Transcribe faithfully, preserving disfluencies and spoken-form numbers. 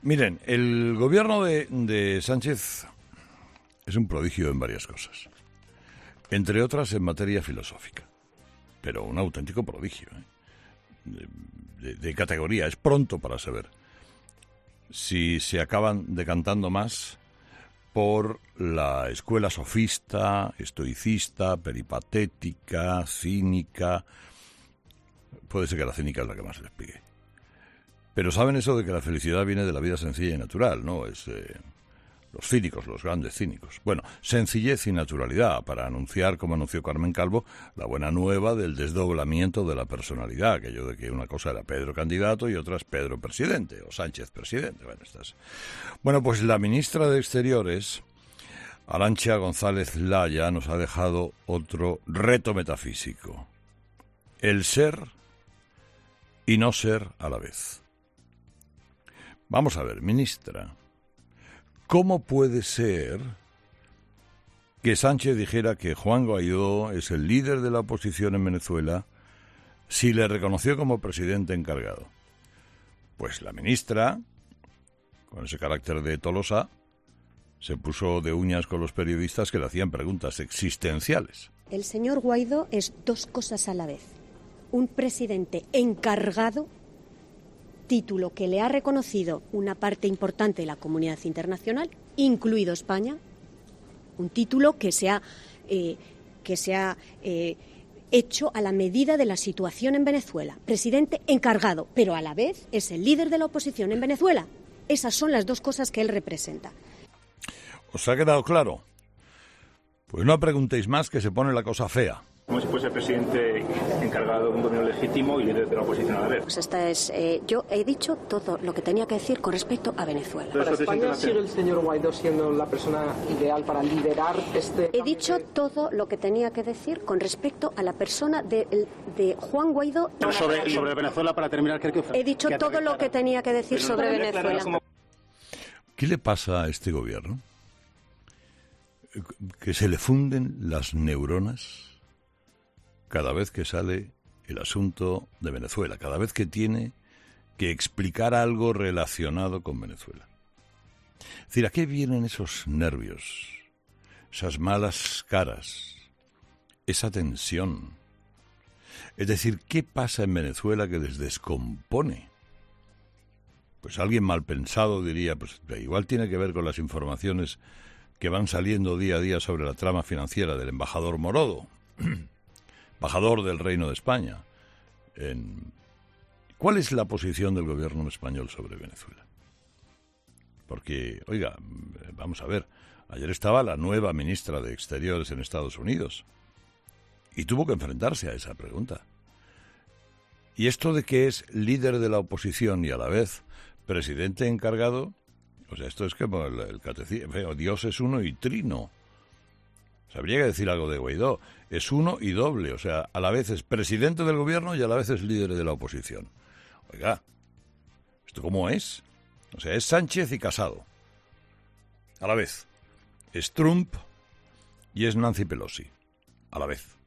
Miren, el gobierno de, de Sánchez es un prodigio en varias cosas, entre otras en materia filosófica, pero un auténtico prodigio, ¿eh? de, de, de categoría. Es pronto para saber si se acaban decantando más por la escuela sofista, estoicista, peripatética, cínica. Puede ser que la cínica es la que más les pique. Pero saben eso de que la felicidad viene de la vida sencilla y natural, ¿no? Es eh, los cínicos, los grandes cínicos. Bueno, sencillez y naturalidad, para anunciar, como anunció Carmen Calvo, la buena nueva del desdoblamiento de la personalidad, aquello de que una cosa era Pedro candidato y otra es Pedro presidente, o Sánchez presidente. Bueno, estas... bueno, pues la ministra de Exteriores, Arantxa González Laya, nos ha dejado otro reto metafísico: el ser y no ser a la vez. Vamos a ver, ministra, ¿cómo puede ser que Sánchez dijera que Juan Guaidó es el líder de la oposición en Venezuela si le reconoció como presidente encargado? Pues la ministra, con ese carácter de Tolosa, se puso de uñas con los periodistas que le hacían preguntas existenciales. El señor Guaidó es dos cosas a la vez: un presidente encargado, título que le ha reconocido una parte importante de la comunidad internacional, incluido España, un título que se ha, eh, que se ha eh, hecho a la medida de la situación en Venezuela. Presidente encargado, pero a la vez es el líder de la oposición en Venezuela. Esas son las dos cosas que él representa. ¿Os ha quedado claro? Pues no preguntéis más, que se pone la cosa fea. Como si fuese presidente encargado de un gobierno legítimo y líder de la oposición a la vez. Pues esta es, eh, yo he dicho todo lo que tenía que decir con respecto a Venezuela. ¿Para España sigue el señor Guaidó siendo la persona ideal para liderar este...? He dicho todo lo que tenía que decir con respecto a la persona de, de Juan Guaidó. Sobre, sobre Venezuela, para terminar, ¿qué que He dicho todo lo que tenía que decir sobre Venezuela. ¿Qué le pasa a este gobierno? Que se le funden las neuronas cada vez que sale el asunto de Venezuela, cada vez que tiene que explicar algo relacionado con Venezuela. Es decir, ¿a qué vienen esos nervios, esas malas caras, esa tensión? Es decir, ¿qué pasa en Venezuela que les descompone? Pues alguien mal pensado diría, pues igual tiene que ver con las informaciones que van saliendo día a día sobre la trama financiera del embajador Morodo, embajador del Reino de España. En... ¿Cuál es la posición del gobierno español sobre Venezuela? Porque, oiga, vamos a ver, ayer estaba la nueva ministra de Exteriores en Estados Unidos y tuvo que enfrentarse a esa pregunta. Y esto de que es líder de la oposición y a la vez presidente encargado, o sea, esto es como el, el catecismo, Dios es uno y trino. Habría que decir algo de Guaidó. Es uno y doble, o sea, a la vez es presidente del gobierno y a la vez es líder de la oposición. Oiga, ¿esto cómo es? O sea, es Sánchez y Casado. A la vez. Es Trump y es Nancy Pelosi. A la vez.